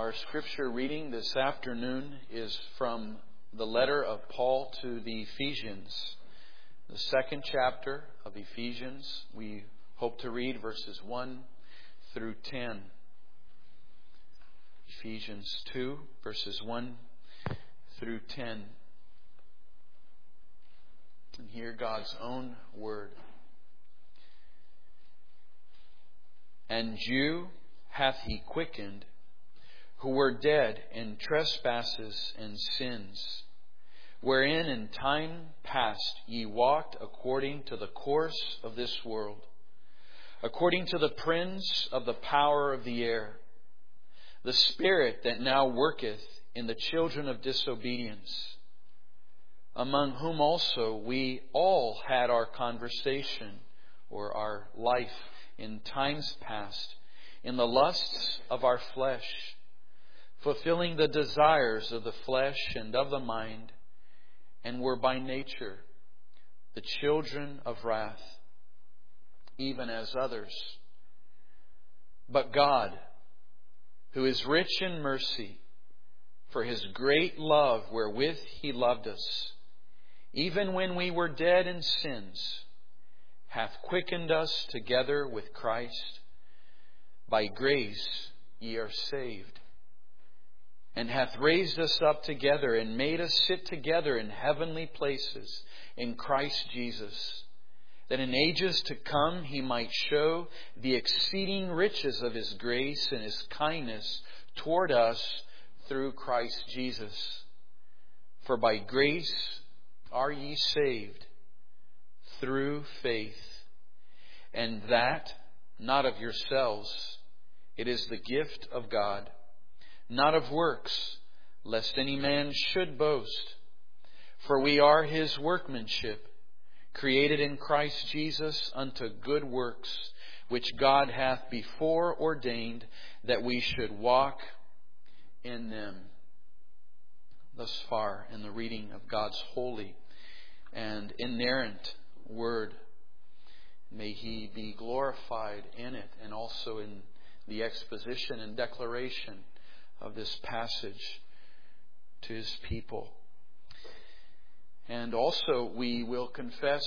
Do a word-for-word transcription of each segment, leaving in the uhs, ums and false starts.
Our scripture reading this afternoon is from the letter of Paul to the Ephesians, the second chapter of Ephesians. We hope to read verses one through ten. Ephesians two, verses one through ten. And hear God's own word. And you hath He quickened, who were dead in trespasses and sins, wherein in time past ye walked according to the course of this world, according to the prince of the power of the air, the spirit that now worketh in the children of disobedience, among whom also we all had our conversation, or our life in times past, in the lusts of our flesh, fulfilling the desires of the flesh and of the mind, and were by nature the children of wrath, even as others. But God, who is rich in mercy, for His great love wherewith He loved us, even when we were dead in sins, hath quickened us together with Christ. By grace ye are saved, and hath raised us up together and made us sit together in heavenly places in Christ Jesus, that in ages to come He might show the exceeding riches of His grace and His kindness toward us through Christ Jesus. For by grace are ye saved, through faith, and that not of yourselves. It is the gift of God, not of works, lest any man should boast. For we are His workmanship, created in Christ Jesus unto good works, which God hath before ordained that we should walk in them. Thus far in the reading of God's holy and inerrant Word. May He be glorified in it and also in the exposition and declaration of this passage to His people. And also we will confess,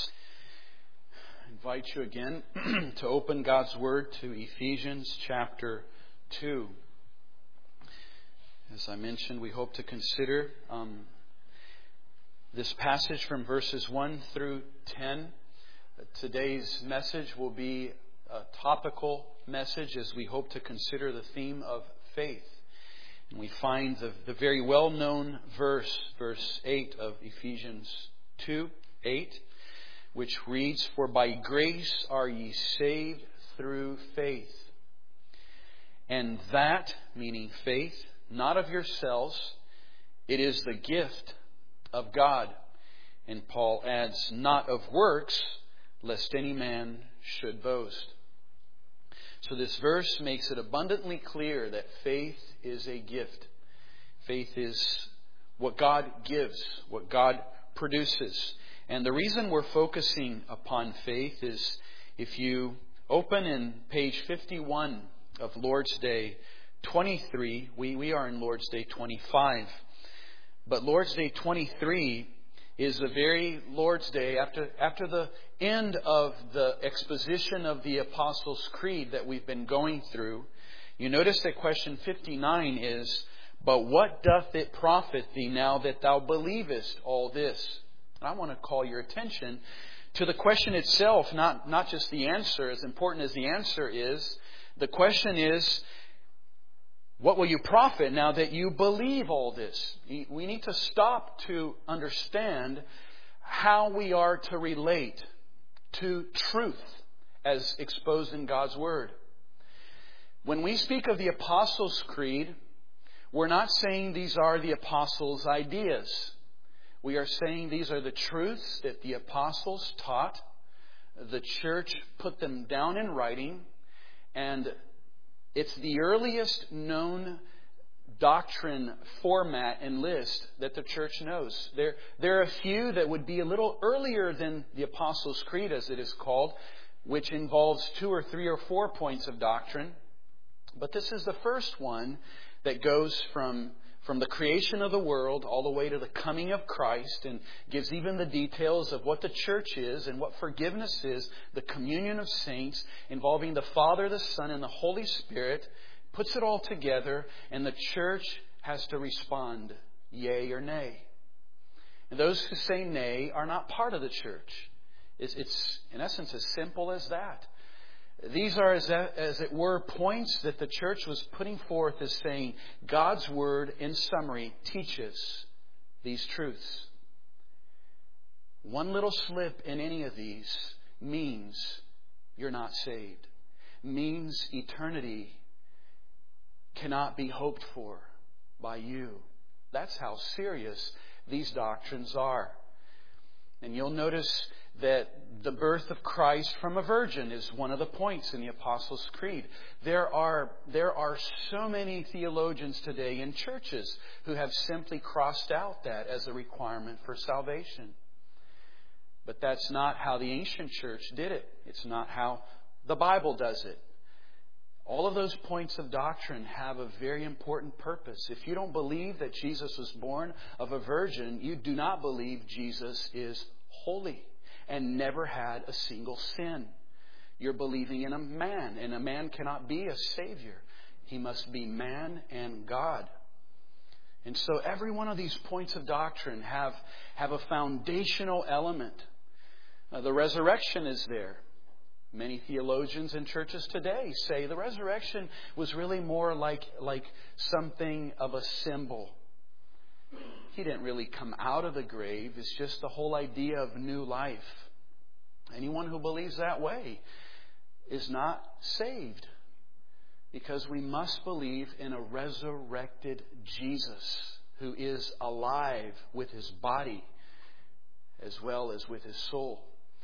invite you again to open God's Word to Ephesians chapter two. As I mentioned, we hope to consider um, this passage from verses one through ten. Today's message will be a topical message as we hope to consider the theme of faith. And we find the, the very well-known verse, verse eight of Ephesians two, eight, which reads, For by grace are ye saved through faith. And that, meaning faith, not of yourselves, it is the gift of God. And Paul adds, not of works, lest any man should boast. So this verse makes it abundantly clear that faith is a gift. Faith is what God gives, what God produces. And the reason we're focusing upon faith is if you open in page fifty-one of Lord's Day twenty-three, we, we are in Lord's Day twenty-five. But Lord's Day twenty-three is the very Lord's Day after after the end of the exposition of the Apostles' Creed that we've been going through. You notice that question fifty-nine is, But what doth it profit thee now that thou believest all this? And I want to call your attention to the question itself, not, not just the answer. As important as the answer is, the question is, what will you profit now that you believe all this? We need to stop to understand how we are to relate to truth as exposed in God's Word. When we speak of the Apostles' Creed, we're not saying these are the Apostles' ideas. We are saying these are the truths that the Apostles taught. The church put them down in writing, and it's the earliest known doctrine format and list that the church knows. There, there are a few that would be a little earlier than the Apostles' Creed, as it is called, which involves two or three or four points of doctrine. But this is the first one that goes from, from the creation of the world all the way to the coming of Christ, and gives even the details of what the church is and what forgiveness is, the communion of saints involving the Father, the Son, and the Holy Spirit, puts it all together, and the church has to respond, yea or nay. And those who say nay are not part of the church. It's, it's in essence as simple as that. These are, as, as it were, points that the church was putting forth as saying, God's Word, in summary, teaches these truths. One little slip in any of these means you're not saved. Means eternity cannot be hoped for by you. That's how serious these doctrines are. And you'll notice that the birth of Christ from a virgin is one of the points in the Apostles' Creed. There are, there are so many theologians today in churches who have simply crossed out that as a requirement for salvation. But that's not how the ancient church did it. It's not how the Bible does it. All of those points of doctrine have a very important purpose. If you don't believe that Jesus was born of a virgin, you do not believe Jesus is holy and never had a single sin. You're believing in a man, and a man cannot be a Savior. He must be man and God. And so every one of these points of doctrine have, have a foundational element. Uh, the resurrection is there. Many theologians in churches today say the resurrection was really more like, like something of a symbol. He didn't really come out of the grave. It's just the whole idea of new life. Anyone who believes that way is not saved, because we must believe in a resurrected Jesus who is alive with His body as well as with His soul.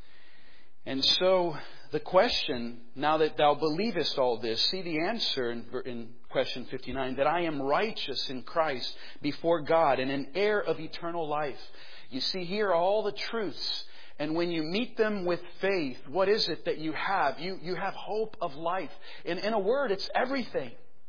And so the question, now that thou believest all this, see the answer in, in question fifty-nine, that I am righteous in Christ before God and an heir of eternal life. You see here all the truths. And when you meet them with faith, what is it that you have? You, you have hope of life. In, in a word, it's everything.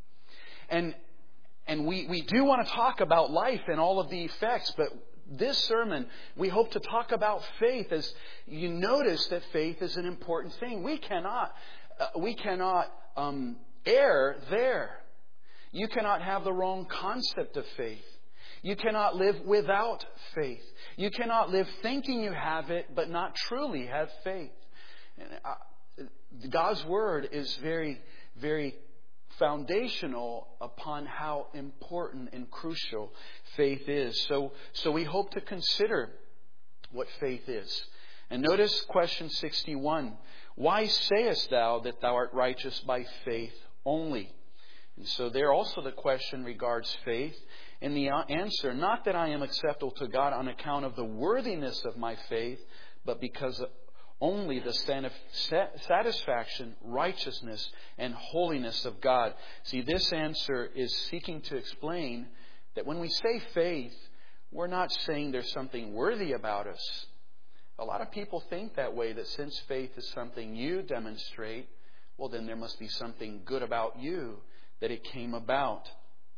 And, and we, we do want to talk about life and all of the effects, but this sermon, we hope to talk about faith, as you notice that faith is an important thing. We cannot, uh, we cannot um, err there. You cannot have the wrong concept of faith. You cannot live without faith. You cannot live thinking you have it, but not truly have faith. And, uh, God's Word is very, very foundational upon how important and crucial faith is. So, so we hope to consider what faith is. And notice question sixty-one. Why sayest thou that thou art righteous by faith only? And so there also the question regards faith. And the answer, not that I am acceptable to God on account of the worthiness of my faith, but because of only the satisfaction, righteousness, and holiness of God. See, this answer is seeking to explain that when we say faith, we're not saying there's something worthy about us. A lot of people think that way, that since faith is something you demonstrate, well, then there must be something good about you that it came about.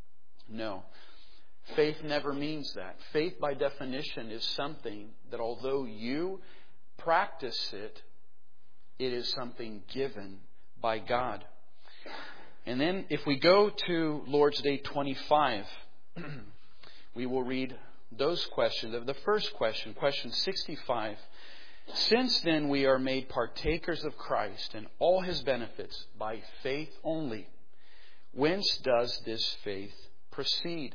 No. Faith never means that. Faith, by definition, is something that although you practice it, it is something given by God. And then if we go to Lord's Day twenty-five, we will read those questions. The first question, question sixty-five. Since then we are made partakers of Christ and all His benefits by faith only, whence does this faith proceed?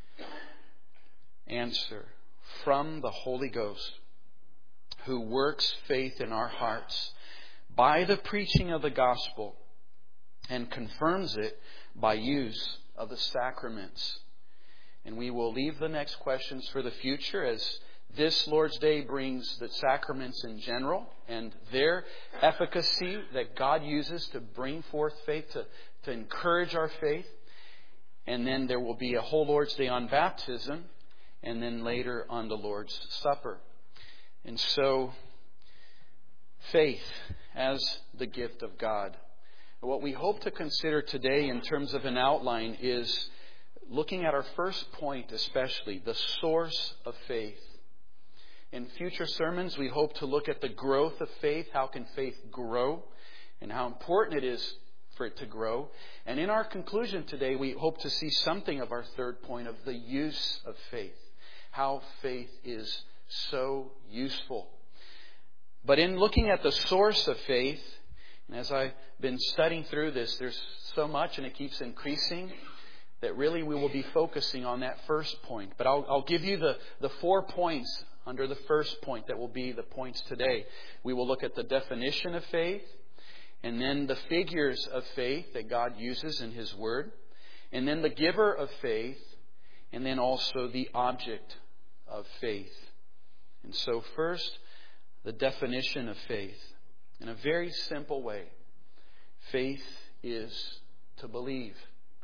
Answer, from the Holy Ghost, who works faith in our hearts by the preaching of the gospel and confirms it by use of the sacraments. And we will leave the next questions for the future, as this Lord's Day brings the sacraments in general and their efficacy that God uses to bring forth faith, to, to encourage our faith. And then there will be a whole Lord's Day on baptism, and then later on the Lord's Supper. And so, faith as the gift of God. What we hope to consider today in terms of an outline is looking at our first point especially, the source of faith. In future sermons, we hope to look at the growth of faith. How can faith grow? And how important it is for it to grow. And in our conclusion today, we hope to see something of our third point of the use of faith. How faith is so useful. But in looking at the source of faith, and as I've been studying through this, there's so much and it keeps increasing that really we will be focusing on that first point. But I'll, I'll give you the, the four points under the first point that will be the points today. We will look at the definition of faith, and then the figures of faith that God uses in His Word, and then the giver of faith, and then also the object of faith. And so first, the definition of faith. In a very simple way, faith is to believe,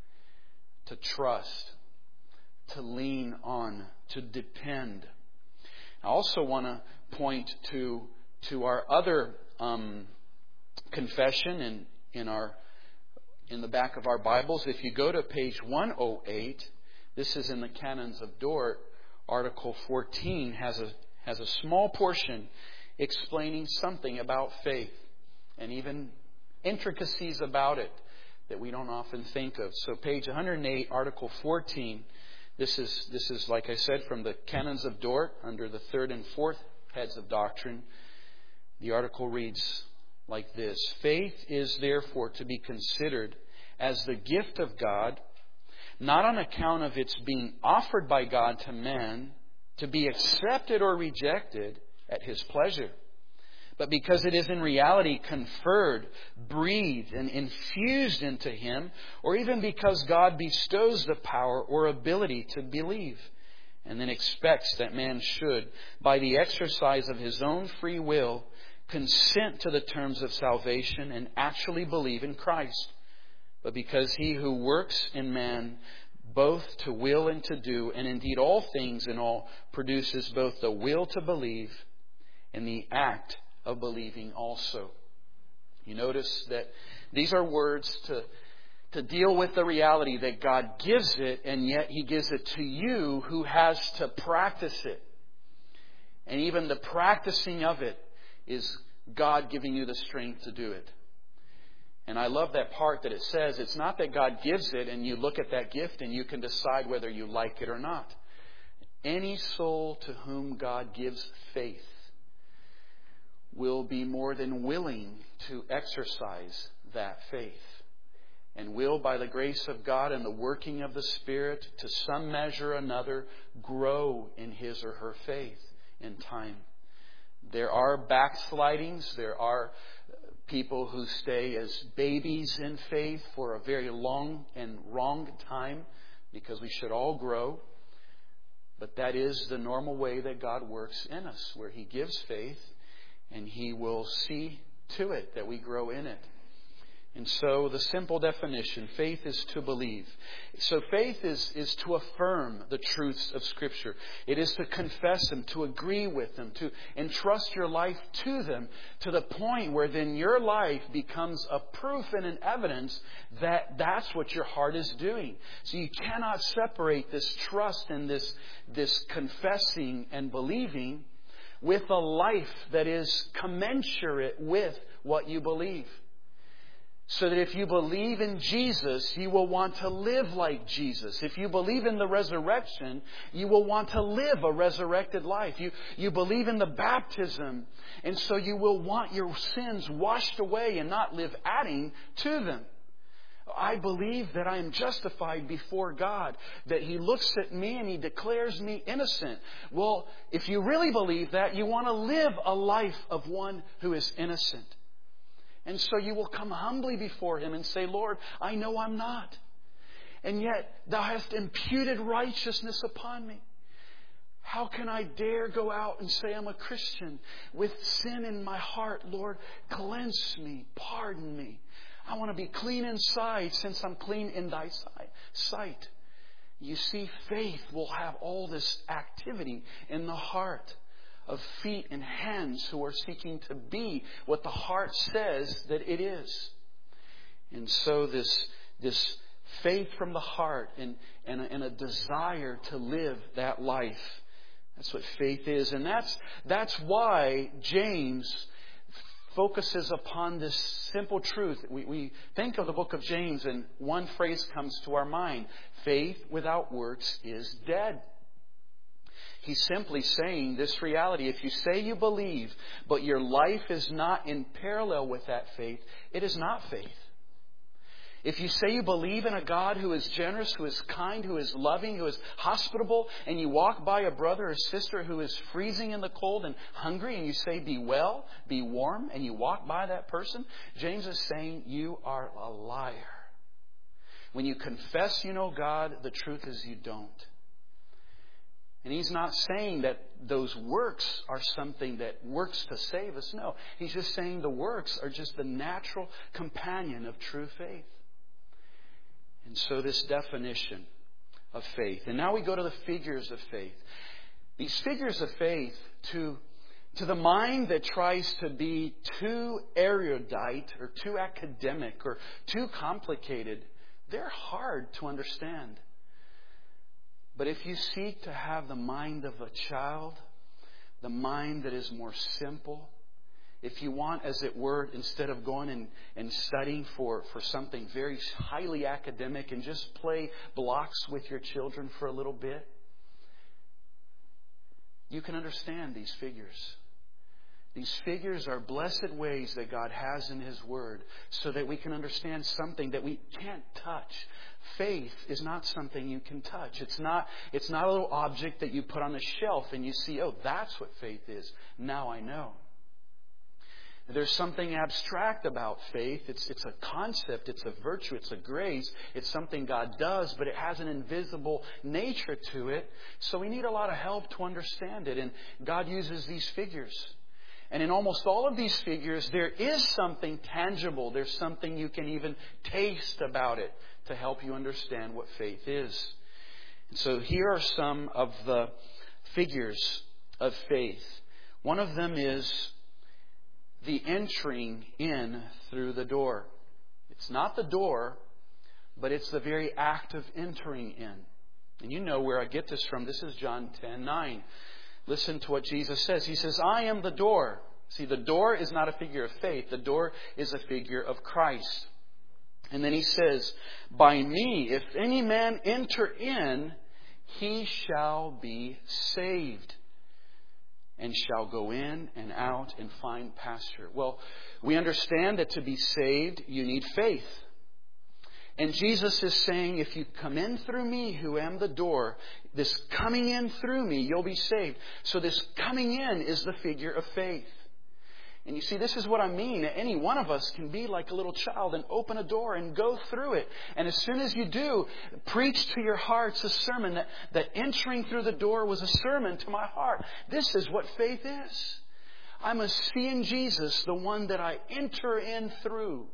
to trust, to lean on, to depend. I also want to point to to our other um, confession in in our in the back of our Bibles. If you go to page one oh eight, this is in the Canons of Dort. Article fourteen has a has a small portion explaining something about faith and even intricacies about it that we don't often think of. So page one oh eight, Article fourteen. This is, this is, like I said, from the Canons of Dort under the third and fourth heads of doctrine. The article reads like this. Faith is therefore to be considered as the gift of God, not on account of its being offered by God to man, to be accepted or rejected at His pleasure, but because it is in reality conferred, breathed, and infused into him, or even because God bestows the power or ability to believe, and then expects that man should, by the exercise of his own free will, consent to the terms of salvation and actually believe in Christ. But because He who works in man both to will and to do, and indeed all things in all, produces both the will to believe and the act of believing also. You notice that these are words to, to deal with the reality that God gives it, and yet He gives it to you who has to practice it. And even the practicing of it is God giving you the strength to do it. And I love that part that it says it's not that God gives it and you look at that gift and you can decide whether you like it or not. Any soul to whom God gives faith will be more than willing to exercise that faith, and will, by the grace of God and the working of the Spirit, to some measure or another, grow in his or her faith in time. There are backslidings. There are people who stay as babies in faith for a very long and wrong time, because we should all grow. But that is the normal way that God works in us, where He gives faith, and He will see to it that we grow in it. And so the simple definition, faith is to believe. So faith is, is to affirm the truths of Scripture. It is to confess them, to agree with them, to entrust your life to them, to the point where then your life becomes a proof and an evidence that that's what your heart is doing. So you cannot separate this trust and this, this confessing and believing with a life that is commensurate with what you believe. So that if you believe in Jesus, you will want to live like Jesus. If you believe in the resurrection, you will want to live a resurrected life. You, you believe in the baptism, and so you will want your sins washed away and not live adding to them. I believe that I am justified before God, that He looks at me and He declares me innocent. Well, if you really believe that, you want to live a life of one who is innocent. And so you will come humbly before Him and say, Lord, I know I'm not. And yet Thou hast imputed righteousness upon me. How can I dare go out and say I'm a Christian with sin in my heart? Lord, cleanse me, pardon me. I want to be clean inside since I'm clean in Thy sight. You see, faith will have all this activity in the heart of feet and hands who are seeking to be what the heart says that it is. And so this, this faith from the heart and, and, a, and a desire to live that life. That's what faith is. And that's, that's why James focuses upon this simple truth. We, we think of the book of James and one phrase comes to our mind. Faith without works is dead. He's simply saying this reality. If you say you believe, but your life is not in parallel with that faith, it is not faith. If you say you believe in a God who is generous, who is kind, who is loving, who is hospitable, and you walk by a brother or sister who is freezing in the cold and hungry, and you say, be well, be warm, and you walk by that person, James is saying you are a liar. When you confess you know God, the truth is you don't. And he's not saying that those works are something that works to save us. No, he's just saying the works are just the natural companion of true faith. And so this definition of faith. And now we go to the figures of faith. These figures of faith, to, to the mind that tries to be too erudite or too academic or too complicated, they're hard to understand. But if you seek to have the mind of a child, the mind that is more simple, if you want, as it were, instead of going and, and studying for, for something very highly academic and just play blocks with your children for a little bit, you can understand these figures. These figures are blessed ways that God has in His Word so that we can understand something that we can't touch. Faith is not something you can touch. It's not, it's not a little object that you put on a shelf and you see, oh, that's what faith is. Now I know. There's something abstract about faith. It's, it's a concept. It's a virtue. It's a grace. It's something God does, but it has an invisible nature to it. So we need a lot of help to understand it. And God uses these figures. And in almost all of these figures, there is something tangible. There's something you can even taste about it to help you understand what faith is. And so here are some of the figures of faith. One of them is the entering in through the door. It's not the door, but it's the very act of entering in. And you know where I get this from. This is John ten nine. Listen to what Jesus says. He says, I am the door. See, the door is not a figure of faith. The door is a figure of Christ. And then He says, by me, if any man enter in, he shall be saved, and shall go in and out and find pasture. Well, we understand that to be saved, you need faith. And Jesus is saying, if you come in through me, who am the door, this coming in through me, you'll be saved. So this coming in is the figure of faith. And you see, this is what I mean. Any one of us can be like a little child and open a door and go through it. And as soon as you do, preach to your hearts a sermon that, that entering through the door was a sermon to my heart. This is what faith is. I must see in Jesus the one that I enter in through.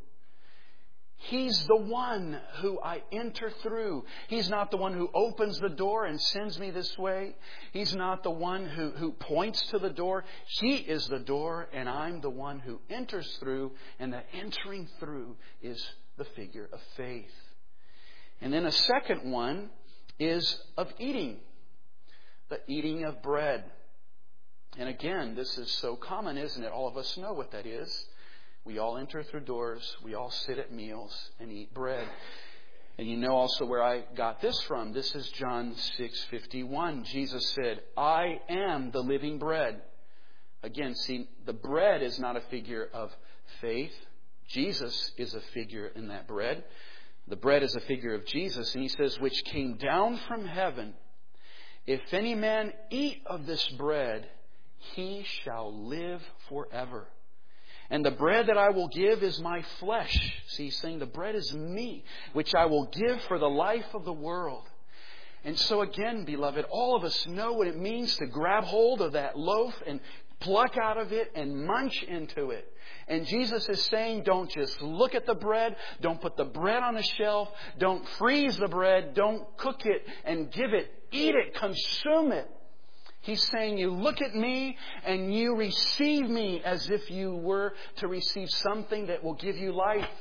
He's the one who I enter through. He's not the one who opens the door and sends me this way. He's not the one who, who points to the door. He is the door, and I'm the one who enters through, and the entering through is the figure of faith. And then a second one is of eating, the eating of bread. And again, this is so common, isn't it? All of us know what that is. We all enter through doors. We all sit at meals and eat bread. And you know also where I got this from. This is John six fifty-one. Jesus said, I am the living bread. Again, see, the bread is not a figure of faith. Jesus is a figure in that bread. The bread is a figure of Jesus. And He says, which came down from heaven. If any man eat of this bread, he shall live forever. And the bread that I will give is my flesh. See, He's saying the bread is me, which I will give for the life of the world. And so again, beloved, all of us know what it means to grab hold of that loaf and pluck out of it and munch into it. And Jesus is saying, don't just look at the bread. Don't put the bread on a shelf. Don't freeze the bread. Don't cook it and give it. Eat it. Consume it. He's saying, you look at me and you receive me as if you were to receive something that will give you life.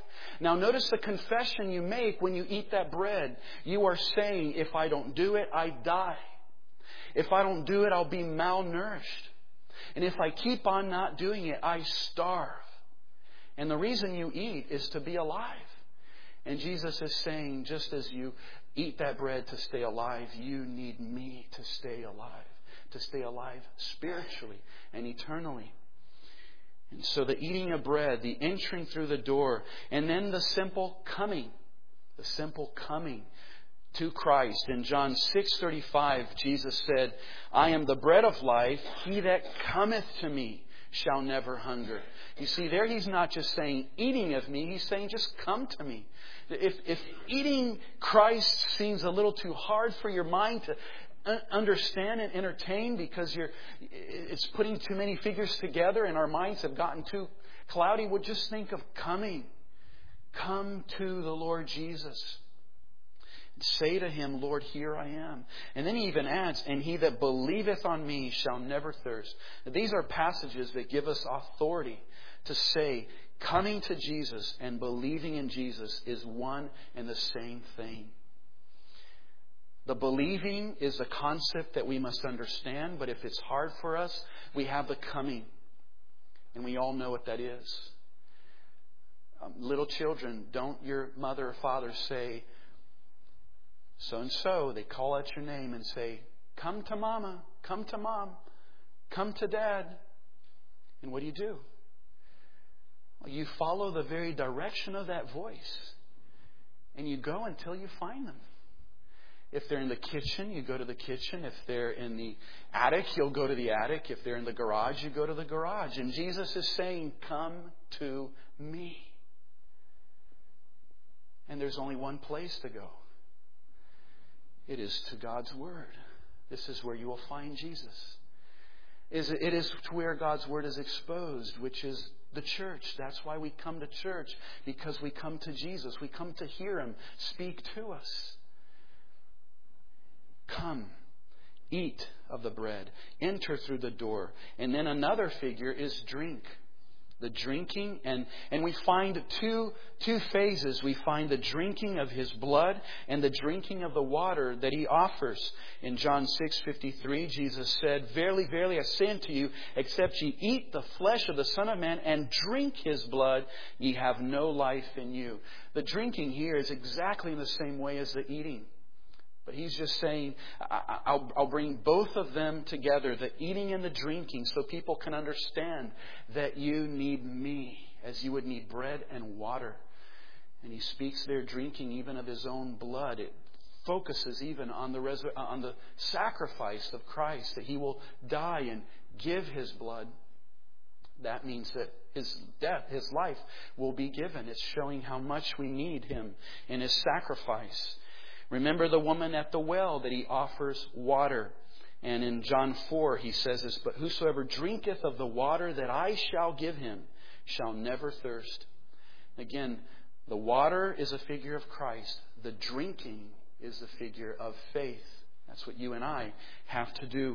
Now notice the confession you make when you eat that bread. You are saying, if I don't do it, I die. If I don't do it, I'll be malnourished. And if I keep on not doing it, I starve. And the reason you eat is to be alive. And Jesus is saying, just as you eat that bread to stay alive, you need me to stay alive. To stay alive spiritually and eternally. And so the eating of bread, the entering through the door, and then the simple coming. The simple coming to Christ. In John six thirty-five, Jesus said, I am the bread of life. He that cometh to me shall never hunger. You see, there He's not just saying eating of me. He's saying just come to me. If, if eating Christ seems a little too hard for your mind to understand and entertain because you're, it's putting too many figures together and our minds have gotten too cloudy, well, just think of coming. Come to the Lord Jesus. Say to Him, Lord, here I am. And then He even adds, and he that believeth on me shall never thirst. Now, these are passages that give us authority to say coming to Jesus and believing in Jesus is one and the same thing. The believing is a concept that we must understand, but if it's hard for us, we have the coming. And we all know what that is. Um, little children, don't your mother or father say, so-and-so, they call out your name and say, come to mama, come to mom, come to dad. And what do you do? Well, you follow the very direction of that voice. And you go until you find them. If they're in the kitchen, you go to the kitchen. If they're in the attic, you'll go to the attic. If they're in the garage, you go to the garage. And Jesus is saying, come to me. And there's only one place to go. It is to God's Word. This is where you will find Jesus. It is to where God's Word is exposed, which is the church. That's why we come to church, because we come to Jesus. We come to hear Him speak to us. Come, eat of the bread, enter through the door. And then another figure is drink. The drinking, and, and we find two, two phases. We find the drinking of His blood and the drinking of the water that He offers. In John six fifty-three, Jesus said, Verily, verily, I say unto you, except ye eat the flesh of the Son of Man and drink His blood, ye have no life in you. The drinking here is exactly in the same way as the eating. But He's just saying, I'll, I'll bring both of them together, the eating and the drinking, so people can understand that you need me as you would need bread and water. And He speaks there drinking even of His own blood. It focuses even on the, res- on the sacrifice of Christ, that He will die and give His blood. That means that His death, His life will be given. It's showing how much we need Him in His sacrifice. Remember the woman at the well that He offers water. And in John four He says this, But whosoever drinketh of the water that I shall give him shall never thirst. Again, the water is a figure of Christ. The drinking is the figure of faith. That's what you and I have to do.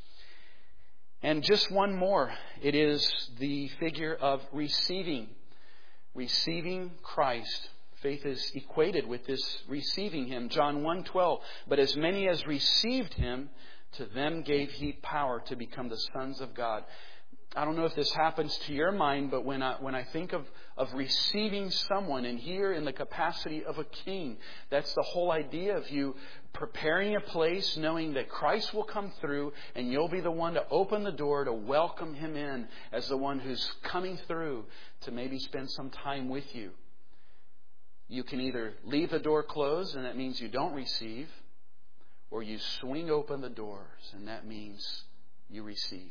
And just one more. It is the figure of receiving. Receiving Christ. Faith is equated with this receiving Him. John one twelve, But as many as received Him, to them gave He power to become the sons of God. I don't know if this happens to your mind, but when I, when I think of, of receiving someone, and here in the capacity of a king, that's the whole idea of you preparing a place, knowing that Christ will come through, and you'll be the one to open the door to welcome Him in as the one who's coming through to maybe spend some time with you. You can either leave the door closed, and that means you don't receive, or you swing open the doors, and that means you receive.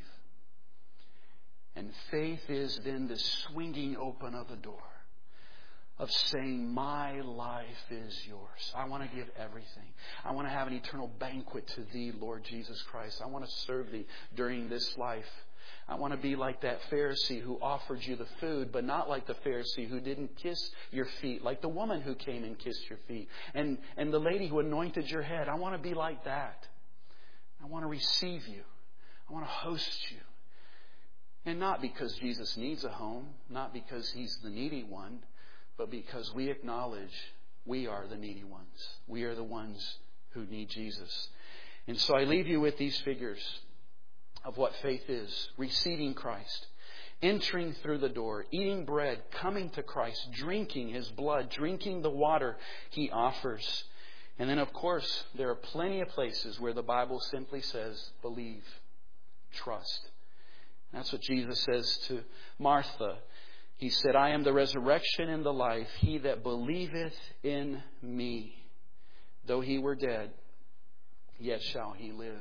And faith is then the swinging open of the door, of saying, my life is yours. I want to give everything. I want to have an eternal banquet to Thee, Lord Jesus Christ. I want to serve Thee during this life. I want to be like that Pharisee who offered you the food, but not like the Pharisee who didn't kiss your feet, like the woman who came and kissed your feet, and, and the lady who anointed your head. I want to be like that. I want to receive you. I want to host you. And not because Jesus needs a home, not because He's the needy one, but because we acknowledge we are the needy ones. We are the ones who need Jesus. And so I leave you with these figures of what faith is. Receiving Christ, entering through the door, eating bread, coming to Christ, drinking His blood, drinking the water He offers. And then, of course, there are plenty of places where the Bible simply says, believe, trust. That's what Jesus says to Martha. He said, I am the resurrection and the life. He that believeth in me, though he were dead, yet shall he live.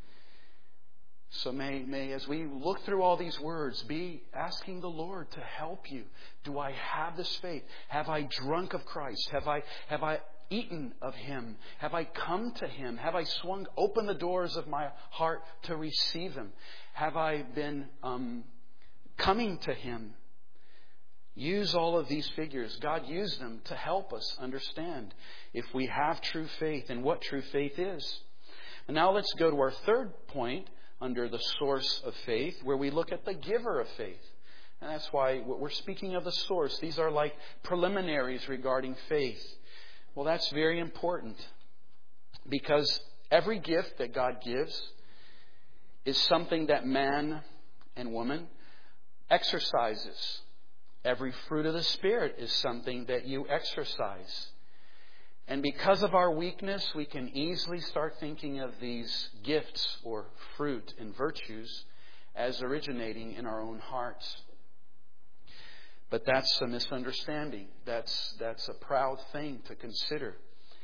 So may, may, as we look through all these words, be asking the Lord to help you. Do I have this faith? Have I drunk of Christ? Have I, have I eaten of Him? Have I come to Him? Have I swung open the doors of my heart to receive Him? Have I been um, coming to Him? Use all of these figures. God used them to help us understand if we have true faith and what true faith is. And now let's go to our third point under the source of faith, where we look at the giver of faith. And that's why we're speaking of the source. These are like preliminaries regarding faith. Well, that's very important, because every gift that God gives is something that man and woman exercises. Every fruit of the Spirit is something that you exercise. And because of our weakness, we can easily start thinking of these gifts or fruit and virtues as originating in our own hearts. But that's a misunderstanding. That's, that's a proud thing to consider.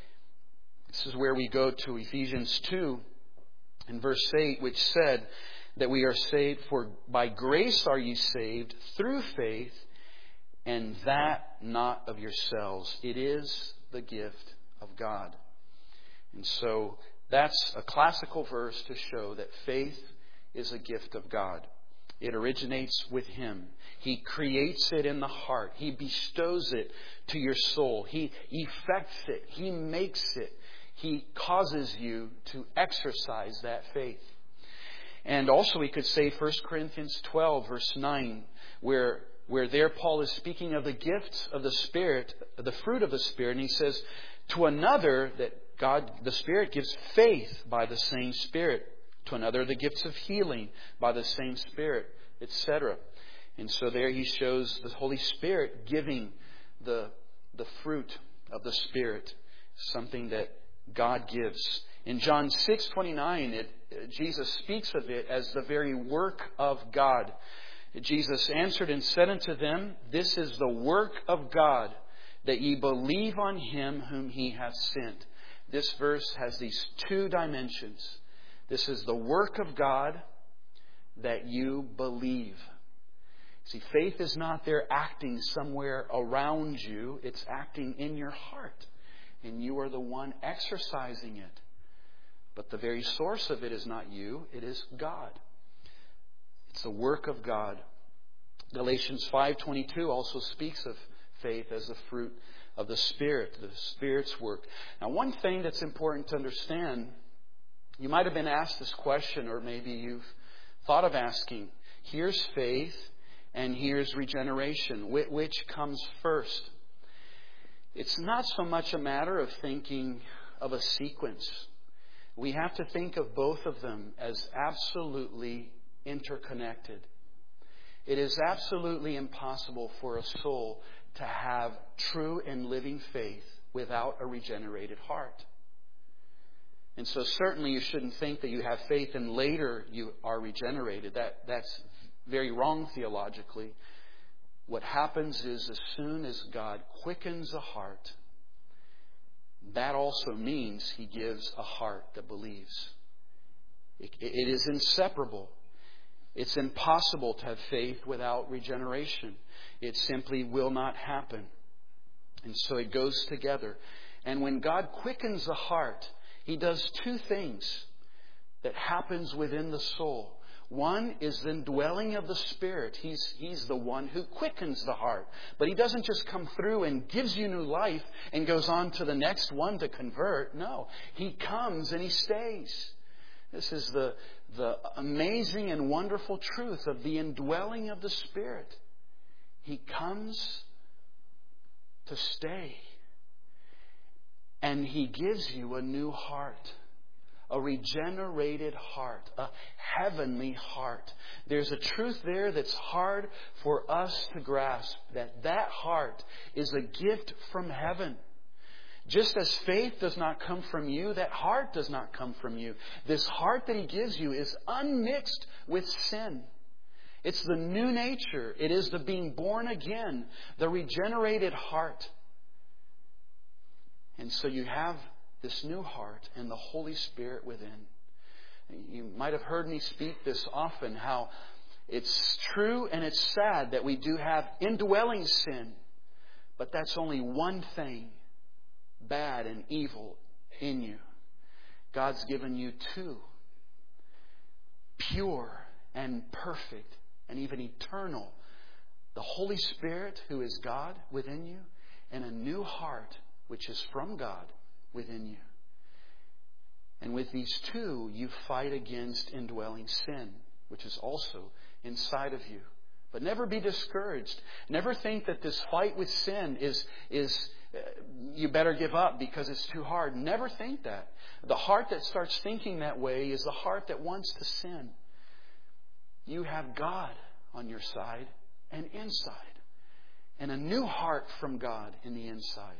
This is where we go to Ephesians two in verse eight, which said that we are saved, for by grace are ye saved through faith, and that not of yourselves. It is the gift of God. And so that's a classical verse to show that faith is a gift of God. It originates with Him. He creates it in the heart. He bestows it to your soul. He effects it. He makes it. He causes you to exercise that faith. And also we could say First Corinthians twelve verse nine, where where there Paul is speaking of the gifts of the Spirit, the fruit of the Spirit, and he says, to another that God, the Spirit, gives faith by the same Spirit. To another the gifts of healing by the same Spirit, et cetera. And so there he shows the Holy Spirit giving the, the fruit of the Spirit, something that God gives. In John six twenty-nine, it, Jesus speaks of it as the very work of God. Jesus answered and said unto them, this is the work of God, that ye believe on Him whom He hath sent. This verse has these two dimensions. This is the work of God, that you believe. See, faith is not there acting somewhere around you. It's acting in your heart. And you are the one exercising it. But the very source of it is not you. It is God. It's the work of God. Galatians five twenty-two also speaks of faith as the fruit of the Spirit, the Spirit's work. Now, one thing that's important to understand, you might have been asked this question, or maybe you've thought of asking, here's faith and here's regeneration. Which comes first? It's not so much a matter of thinking of a sequence. We have to think of both of them as absolutely interconnected. It is absolutely impossible for a soul to have true and living faith without a regenerated heart. And so certainly you shouldn't think that you have faith and later you are regenerated. That, that's very wrong theologically. What happens is, as soon as God quickens a heart, that also means He gives a heart that believes. It, it is inseparable. It's impossible to have faith without regeneration. It simply will not happen. And so it goes together. And when God quickens a heart, He does two things that happens within the soul. One is the indwelling of the Spirit. He's, he's the one who quickens the heart. But He doesn't just come through and gives you new life and goes on to the next one to convert. No, He comes and He stays. This is the, the amazing and wonderful truth of the indwelling of the Spirit. He comes to stay. And He gives you a new heart. A regenerated heart. A heavenly heart. There's a truth there that's hard for us to grasp. That that heart is a gift from heaven. Just as faith does not come from you, that heart does not come from you. This heart that He gives you is unmixed with sin. It's the new nature. It is the being born again. The regenerated heart. And so you have this new heart and the Holy Spirit within. You might have heard me speak this often, how it's true and it's sad that we do have indwelling sin. But that's only one thing, bad and evil, in you. God's given you two, pure and perfect and even eternal. The Holy Spirit, who is God, within you, and a new heart, which is from God, within you. And with these two, you fight against indwelling sin, which is also inside of you. But never be discouraged. Never think that this fight with sin is, is uh, you better give up because it's too hard. Never think that. The heart that starts thinking that way is the heart that wants to sin. You have God on your side and inside. And a new heart from God in the inside.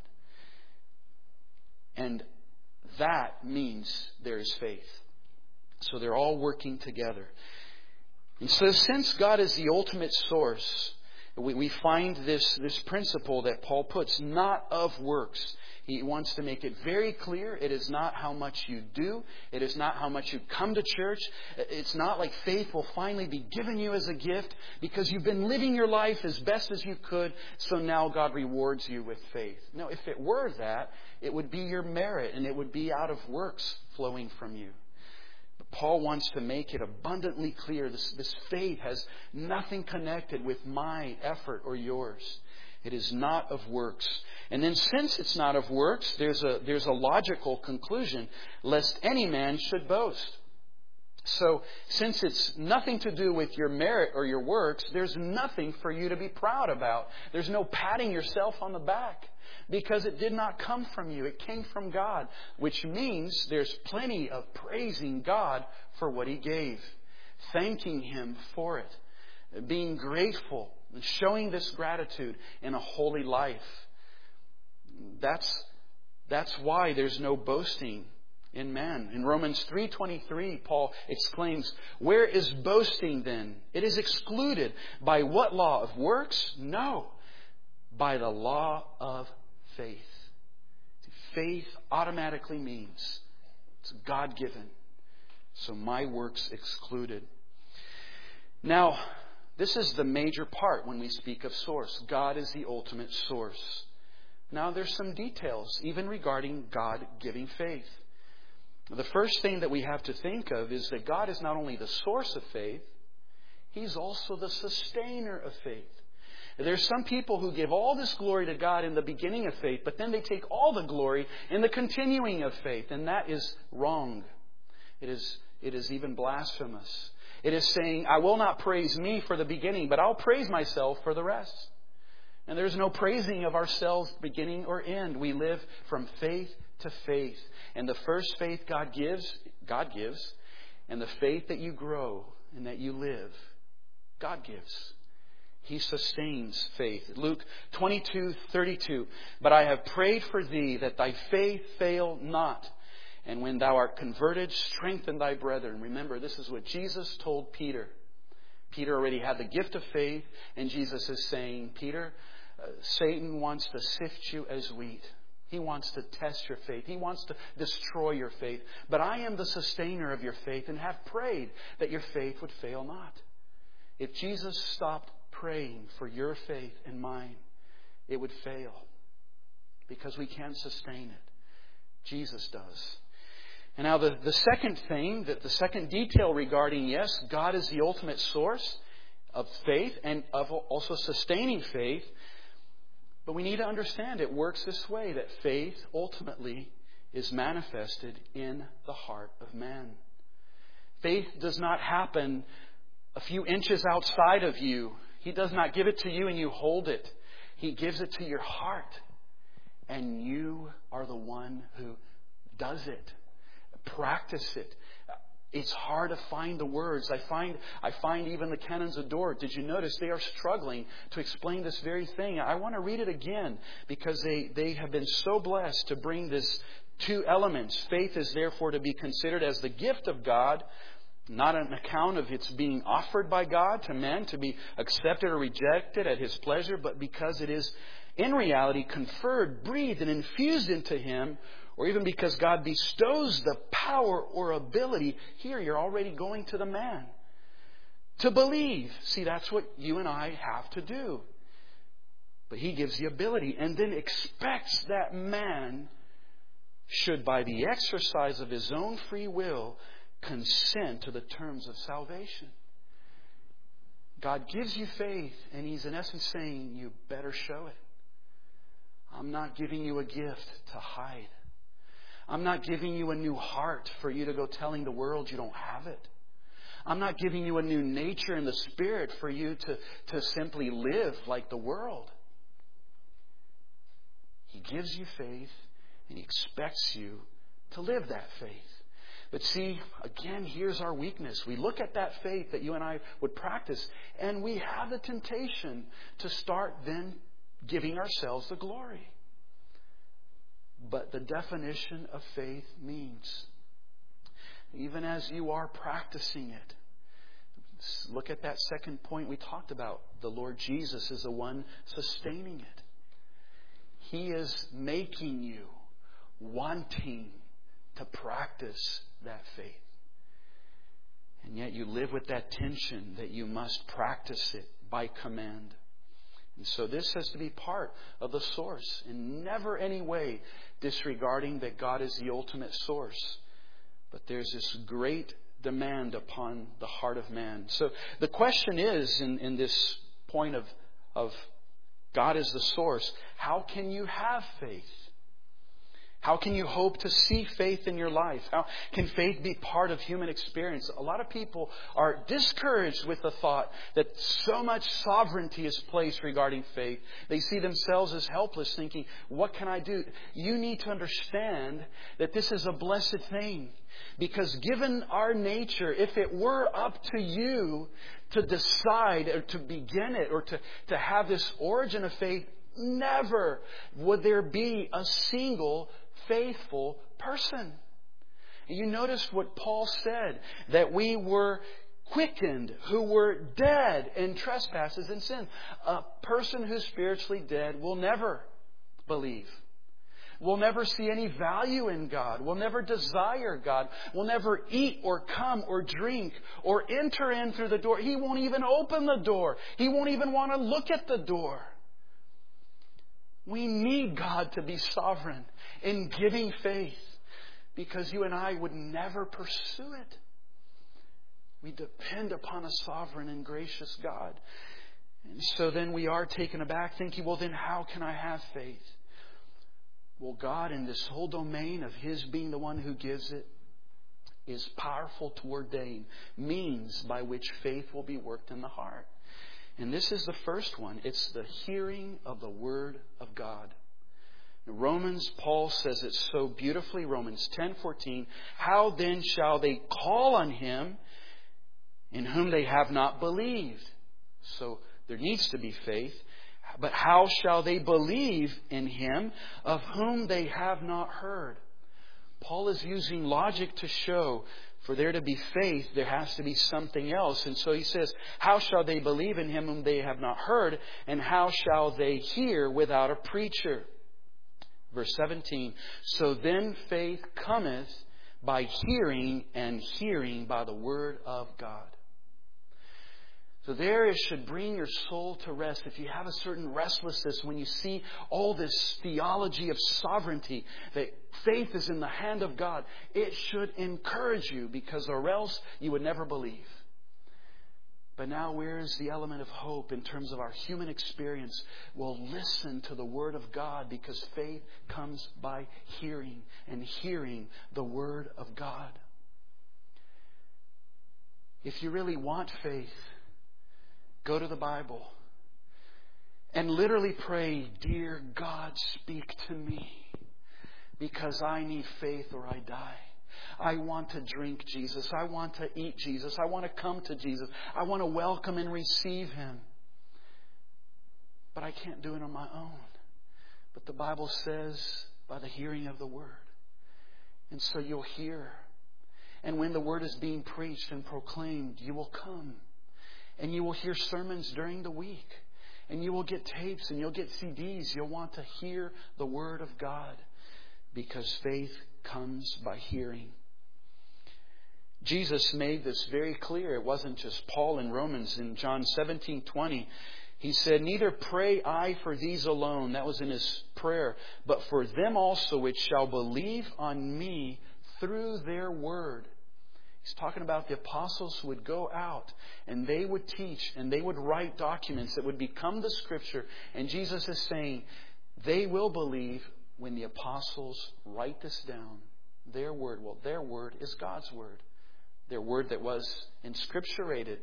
And that means there is faith. So they're all working together. And so since God is the ultimate source, we, we find this, this principle that Paul puts, not of works. He wants to make it very clear. It is not how much you do. It is not how much you come to church. It's not like faith will finally be given you as a gift because you've been living your life as best as you could, so now God rewards you with faith. No, if it were that, it would be your merit and it would be out of works flowing from you. But Paul wants to make it abundantly clear this, this faith has nothing connected with my effort or yours. It is not of works. And then since it's not of works, there's a, there's a logical conclusion, lest any man should boast. So since it's nothing to do with your merit or your works, there's nothing for you to be proud about. There's no patting yourself on the back because it did not come from you. It came from God, which means there's plenty of praising God for what He gave, thanking Him for it, being grateful, and showing this gratitude in a holy life. That's, that's why there's no boasting in man. In Romans three twenty-three, Paul exclaims, "Where is boasting then? It is excluded. By what law? Of works? No. By the law of faith." Faith automatically means it's God-given. So my works excluded. Now, this is the major part when we speak of source. God is the ultimate source. Now, there's some details, even regarding God-giving faith. The first thing that we have to think of is that God is not only the source of faith, He's also the sustainer of faith. There's some people who give all this glory to God in the beginning of faith, but then they take all the glory in the continuing of faith, and that is wrong. It is, it is even blasphemous. It is saying, I will not praise me for the beginning, but I'll praise myself for the rest. And there's no praising of ourselves beginning or end. We live from faith to faith. And the first faith God gives, God gives. And the faith that you grow and that you live, God gives. He sustains faith. Luke twenty-two thirty-two. But I have prayed for thee that thy faith fail not. And when thou art converted, strengthen thy brethren. Remember, this is what Jesus told Peter. Peter already had the gift of faith. And Jesus is saying, Peter, uh, Satan wants to sift you as wheat. He wants to test your faith. He wants to destroy your faith. But I am the sustainer of your faith and have prayed that your faith would fail not. If Jesus stopped praying for your faith and mine, it would fail. Because we can't sustain it. Jesus does. And now the, the second thing, that the second detail regarding, yes, God is the ultimate source of faith and of also sustaining faith. But we need to understand it works this way, that faith ultimately is manifested in the heart of man. Faith does not happen a few inches outside of you. He does not give it to you and you hold it. He gives it to your heart. And you are the one who does it. Practice it. It's hard to find the words. I find I find even the canons of Dort, did you notice they are struggling to explain this very thing? I want to read it again because they, they have been so blessed to bring this two elements. Faith is therefore to be considered as the gift of God, not an account of its being offered by God to men to be accepted or rejected at His pleasure, but because it is in reality conferred, breathed, and infused into him, or even because God bestows the power or ability. Here you're already going to the man. To believe. See, that's what you and I have to do. But He gives the ability and then expects that man should, by the exercise of his own free will, consent to the terms of salvation. God gives you faith, and He's in essence saying, you better show it. I'm not giving you a gift to hide. I'm not giving you a new heart for you to go telling the world you don't have it. I'm not giving you a new nature in the Spirit for you to, to simply live like the world. He gives you faith, and He expects you to live that faith. But see, again, here's our weakness. We look at that faith that you and I would practice, and we have the temptation to start then giving ourselves the glory. But the definition of faith means, even as you are practicing it, look at that second point we talked about. The Lord Jesus is the one sustaining it. He is making you wanting to practice that faith. And yet you live with that tension that you must practice it by command. And so this has to be part of the source, in never any way disregarding that God is the ultimate source. But there's this great demand upon the heart of man. So the question is, in, in this point of, of God is the source, how can you have faith? How can you hope to see faith in your life? How can faith be part of human experience? A lot of people are discouraged with the thought that so much sovereignty is placed regarding faith. They see themselves as helpless, thinking, what can I do? You need to understand that this is a blessed thing. Because given our nature, if it were up to you to decide or to begin it or to, to have this origin of faith, never would there be a single faithful person. And you notice what Paul said, that we were quickened, who were dead in trespasses and sin. A person who's spiritually dead will never believe. Will never see any value in God. Will never desire God. Will never eat or come or drink or enter in through the door. He won't even open the door. He won't even want to look at the door. We need God to be sovereign in giving faith, because you and I would never pursue it. We depend upon a sovereign and gracious God. And so then we are taken aback thinking, well, then how can I have faith? Well, God, in this whole domain of His being the one who gives it, is powerful to ordain means by which faith will be worked in the heart. And this is the first one. It's the hearing of the Word of God. In Romans, Paul says it so beautifully. Romans ten fourteen. How then shall they call on Him in whom they have not believed? So there needs to be faith. But how shall they believe in Him of whom they have not heard? Paul is using logic to show for there to be faith, there has to be something else. And so he says, how shall they believe in Him whom they have not heard? And how shall they hear without a preacher? Verse seventeen. So then faith cometh by hearing, and hearing by the Word of God. So there it should bring your soul to rest. If you have a certain restlessness when you see all this theology of sovereignty, that faith is in the hand of God, it should encourage you, because or else you would never believe. But now where's the element of hope in terms of our human experience? Well, listen to the Word of God, because faith comes by hearing, and hearing the Word of God. If you really want faith, go to the Bible and literally pray, "Dear God, speak to me, because I need faith or I die. I want to drink Jesus. I want to eat Jesus. I want to come to Jesus. I want to welcome and receive Him. But I can't do it on my own." But the Bible says, by the hearing of the Word. And so you'll hear. And when the Word is being preached and proclaimed, you will come. And you will hear sermons during the week. And you will get tapes and you'll get C Ds. You'll want to hear the Word of God. Because faith comes by hearing. Jesus made this very clear. It wasn't just Paul in Romans. In John seventeen twenty, He said, "Neither pray I for these alone," that was in His prayer, "but for them also which shall believe on me through their word." He's talking about the apostles who would go out and they would teach and they would write documents that would become the Scripture. And Jesus is saying, they will believe when the apostles write this down. Their word. Well, their word is God's word. Their word that was inscripturated.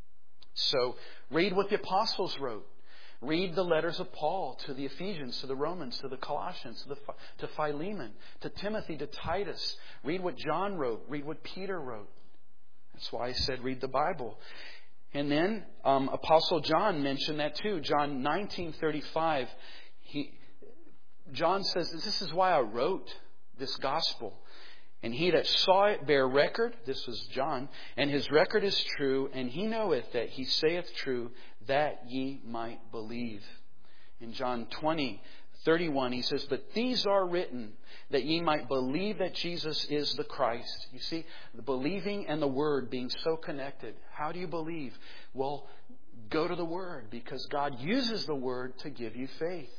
So read what the apostles wrote. Read the letters of Paul to the Ephesians, to the Romans, to the Colossians, to, the, to Philemon, to Timothy, to Titus. Read what John wrote. Read what Peter wrote. That's why I said read the Bible. And then um, Apostle John mentioned that too. John nineteen thirty-five. He, John says, "This is why I wrote this gospel. And he that saw it bear record," this was John, "and his record is true, and he knoweth that he saith true, that ye might believe." In John twenty thirty-one, he says, "But these are written, that ye might believe that Jesus is the Christ." You see, the believing and the Word being so connected. How do you believe? Well, go to the Word, because God uses the Word to give you faith.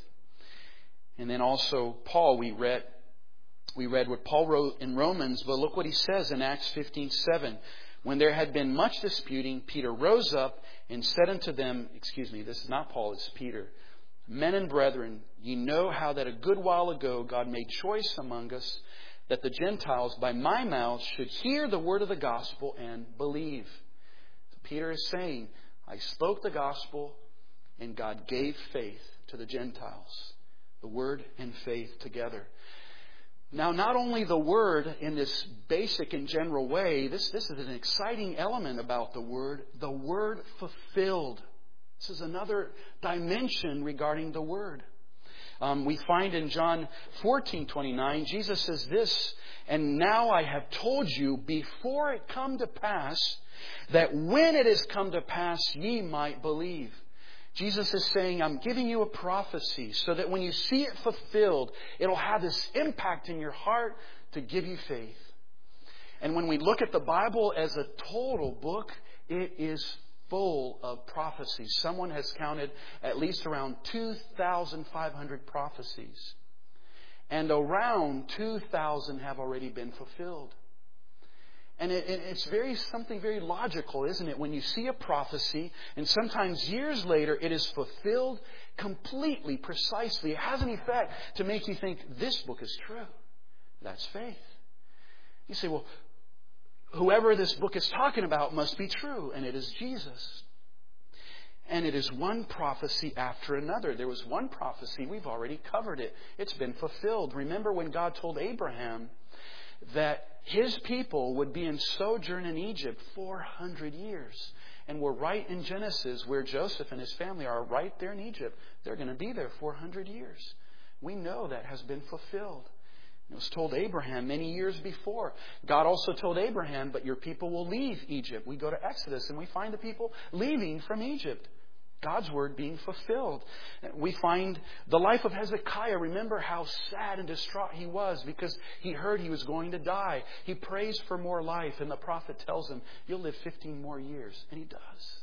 And then also, Paul, we read... We read what Paul wrote in Romans, but look what he says in Acts fifteen seven. "When there had been much disputing, Peter rose up and said unto them," excuse me, this is not Paul, it's Peter, "Men and brethren, ye know how that a good while ago God made choice among us, that the Gentiles by my mouth should hear the word of the gospel and believe." So Peter is saying, I spoke the gospel and God gave faith to the Gentiles. The word and faith together. Now, not only the Word in this basic and general way, this, this is an exciting element about the Word. The Word fulfilled. This is another dimension regarding the Word. Um, we find in John fourteen twenty-nine, Jesus says this, "And now I have told you before it come to pass, that when it is come to pass, ye might believe." Jesus is saying, I'm giving you a prophecy so that when you see it fulfilled, it'll have this impact in your heart to give you faith. And when we look at the Bible as a total book, it is full of prophecies. Someone has counted at least around two thousand five hundred prophecies. And around two thousand have already been fulfilled. And it, it's very something very logical, isn't it? When you see a prophecy, and sometimes years later it is fulfilled completely, precisely. It has an effect to make you think, this book is true. That's faith. You say, well, whoever this book is talking about must be true, and it is Jesus. And it is one prophecy after another. There was one prophecy, we've already covered it. It's been fulfilled. Remember when God told Abraham that his people would be in sojourn in Egypt four hundred years. And we're right in Genesis where Joseph and his family are right there in Egypt. They're going to be there four hundred years. We know that has been fulfilled. It was told Abraham many years before. God also told Abraham, but your people will leave Egypt. We go to Exodus and we find the people leaving from Egypt. God's word being fulfilled. We find the life of Hezekiah. Remember how sad and distraught he was because he heard he was going to die. He prays for more life, and the prophet tells him, you'll live fifteen more years. And he does.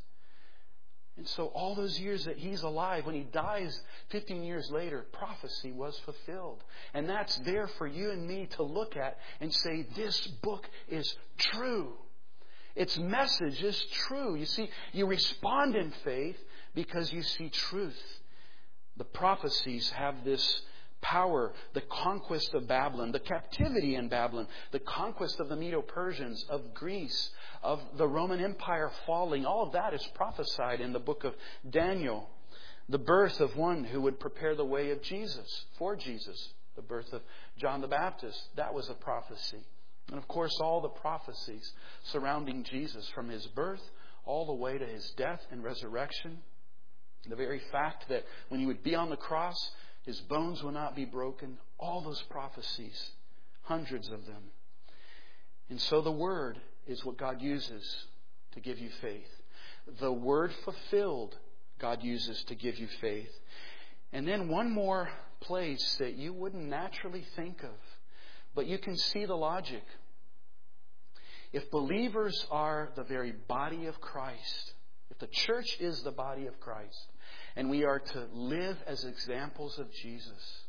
And so all those years that he's alive, when he dies fifteen years later, prophecy was fulfilled. And that's there for you and me to look at and say, this book is true. Its message is true. You see, you respond in faith because you see truth. The prophecies have this power, the conquest of Babylon, the captivity in Babylon, the conquest of the Medo-Persians, of Greece, of the Roman Empire falling. All of that is prophesied in the book of Daniel. The birth of one who would prepare the way of Jesus, for Jesus. The birth of John the Baptist, that was a prophecy. And of course, all the prophecies surrounding Jesus, from His birth all the way to His death and resurrection. The very fact that when He would be on the cross, His bones would not be broken. All those prophecies, hundreds of them. And so the Word is what God uses to give you faith. The Word fulfilled, God uses to give you faith. And then one more place that you wouldn't naturally think of, but you can see the logic. If believers are the very body of Christ, if the church is the body of Christ, and we are to live as examples of Jesus,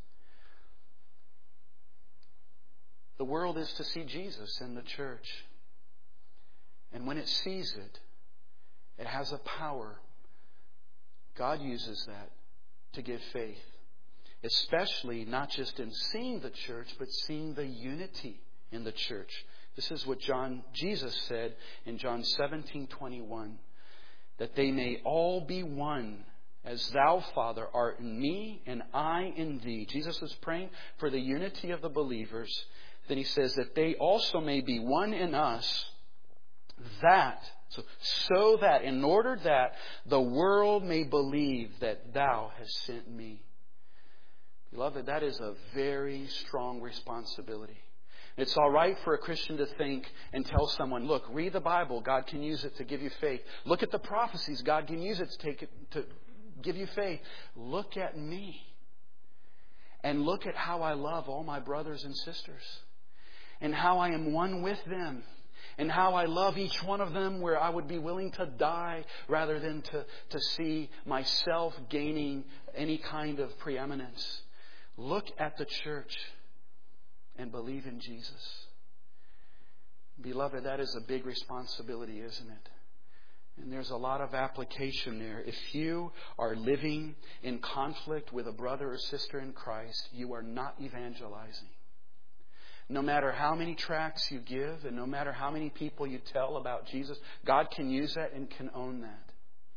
the world is to see Jesus in the church. And when it sees it, it has a power. God uses that to give faith. Especially not just in seeing the church, but seeing the unity in the church. This is what John Jesus said in John seventeen twenty-one. That they may all be one, as Thou, Father, art in me and I in Thee. Jesus was praying for the unity of the believers. Then He says that they also may be one in us. That, so, so that, in order that the world may believe that Thou hast sent me. Beloved, that is a very strong responsibility. It's all right for a Christian to think and tell someone, look, read the Bible. God can use it to give you faith. Look at the prophecies. God can use it to take it to give you faith. Look at me. And look at how I love all my brothers and sisters. And how I am one with them. And how I love each one of them, where I would be willing to die rather than to, to see myself gaining any kind of preeminence. Look at the church and believe in Jesus. Beloved, that is a big responsibility, isn't it? And there's a lot of application there. If you are living in conflict with a brother or sister in Christ, you are not evangelizing. No matter how many tracts you give and no matter how many people you tell about Jesus, God can use that and can own that.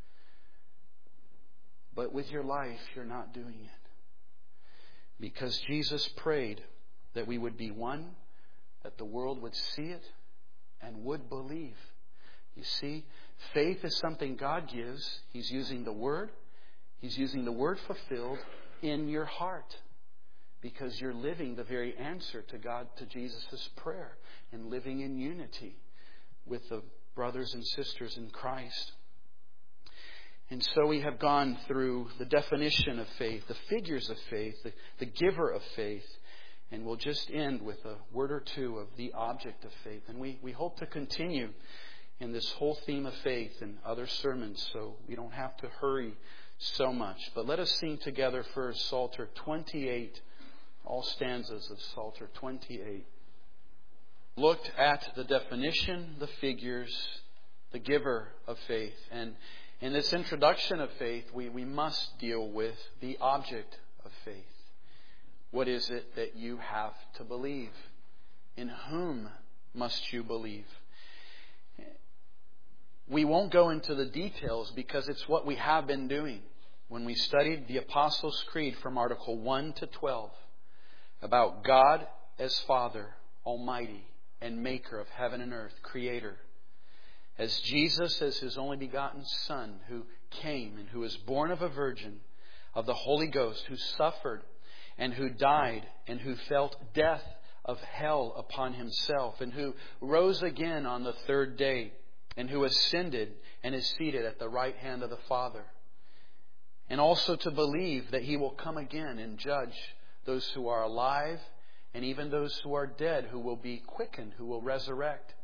But with your life, you're not doing it. Because Jesus prayed that we would be one, that the world would see it and would believe. You see, faith is something God gives. He's using the Word. He's using the Word fulfilled in your heart. Because you're living the very answer to God, to Jesus' prayer, and living in unity with the brothers and sisters in Christ. And so we have gone through the definition of faith, the figures of faith, the, the giver of faith. And we'll just end with a word or two of the object of faith. And we, we hope to continue in this whole theme of faith in other sermons, so we don't have to hurry so much. But let us sing together first Psalter twenty-eight, all stanzas of Psalter twenty-eight. Looked at the definition, the figures, the giver of faith. And in this introduction of faith, we, we must deal with the object of faith. What is it that you have to believe? In whom must you believe? We won't go into the details because it's what we have been doing when we studied the Apostles' Creed from Article one to twelve about God as Father, Almighty, and Maker of heaven and earth, Creator. As Jesus as His only begotten Son, who came and who was born of a virgin, of the Holy Ghost, who suffered and who died and who felt death of hell upon Himself, and who rose again on the third day, and who ascended and is seated at the right hand of the Father. And also to believe that He will come again and judge those who are alive and even those who are dead, who will be quickened, who will resurrect.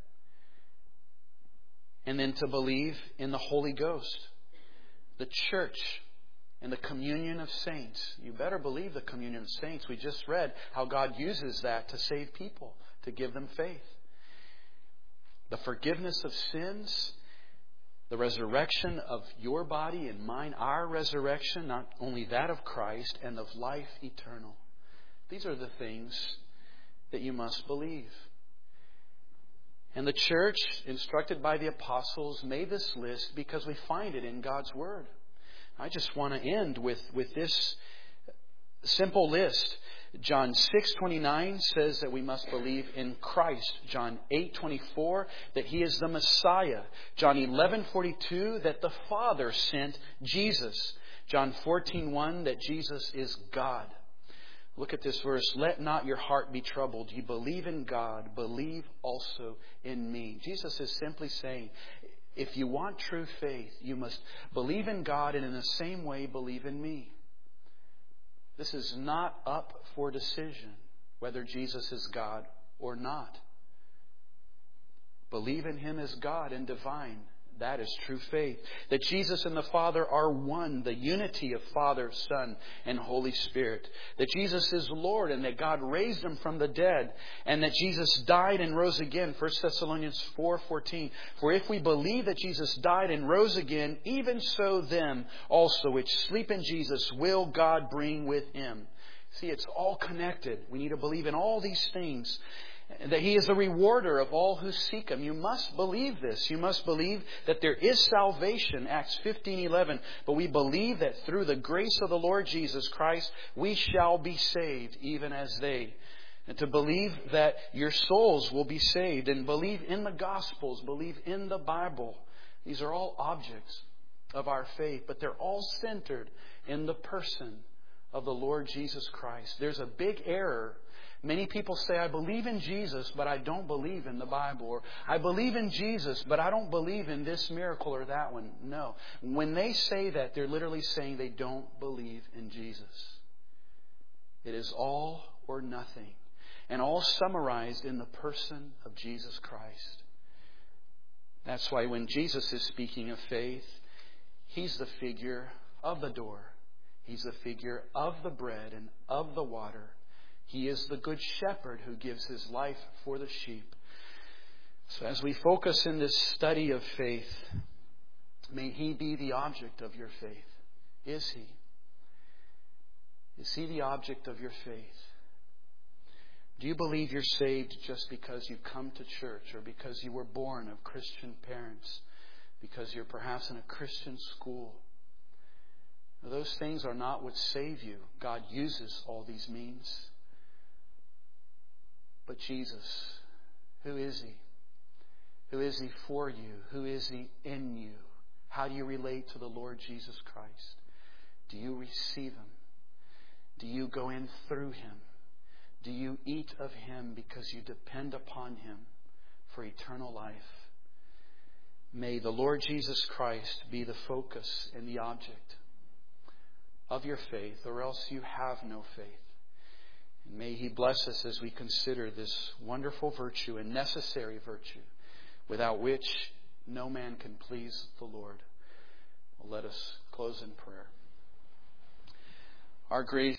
And then to believe in the Holy Ghost, the church, and the communion of saints. You better believe the communion of saints. We just read how God uses that to save people, to give them faith. The forgiveness of sins, the resurrection of your body and mine, our resurrection, not only that of Christ, and of life eternal. These are the things that you must believe. And the church, instructed by the apostles, made this list because we find it in God's Word. I just want to end with, with this simple list. John six twenty-nine says that we must believe in Christ. John eight twenty-four that He is the Messiah. John eleven forty-two that the Father sent Jesus. John fourteen one that Jesus is God. Look at this verse. Let not your heart be troubled. You believe in God, believe also in me. Jesus is simply saying, if you want true faith, you must believe in God and in the same way believe in me. This is not up for decision whether Jesus is God or not. Believe in Him as God and divine. That is true faith. That Jesus and the Father are one, the unity of Father, Son, and Holy Spirit. That Jesus is Lord and that God raised Him from the dead. And that Jesus died and rose again. First Thessalonians four fourteen. For if we believe that Jesus died and rose again, even so them also which sleep in Jesus will God bring with Him. See, it's all connected. We need to believe in all these things. That He is the rewarder of all who seek Him. You must believe this. You must believe that there is salvation, Acts fifteen eleven. But we believe that through the grace of the Lord Jesus Christ, we shall be saved, even as they. And to believe that your souls will be saved. And believe in the Gospels. Believe in the Bible. These are all objects of our faith. But they're all centered in the person of the Lord Jesus Christ. There's a big error. Many people say, I believe in Jesus, but I don't believe in the Bible. Or I believe in Jesus, but I don't believe in this miracle or that one. No. When they say that, they're literally saying they don't believe in Jesus. It is all or nothing. And all summarized in the person of Jesus Christ. That's why when Jesus is speaking of faith, He's the figure of the door. He's the figure of the bread and of the water. He is the good shepherd who gives His life for the sheep. So as we focus in this study of faith, may He be the object of your faith. Is He? Is He the object of your faith? Do you believe you're saved just because you come to church or because you were born of Christian parents? Because you're perhaps in a Christian school? Those things are not what save you. God uses all these means. But Jesus, who is He? Who is He for you? Who is He in you? How do you relate to the Lord Jesus Christ? Do you receive Him? Do you go in through Him? Do you eat of Him because you depend upon Him for eternal life? May the Lord Jesus Christ be the focus and the object of your faith, or else you have no faith. And may He bless us as we consider this wonderful virtue and necessary virtue, without which no man can please the Lord. Well, let us close in prayer. Our grace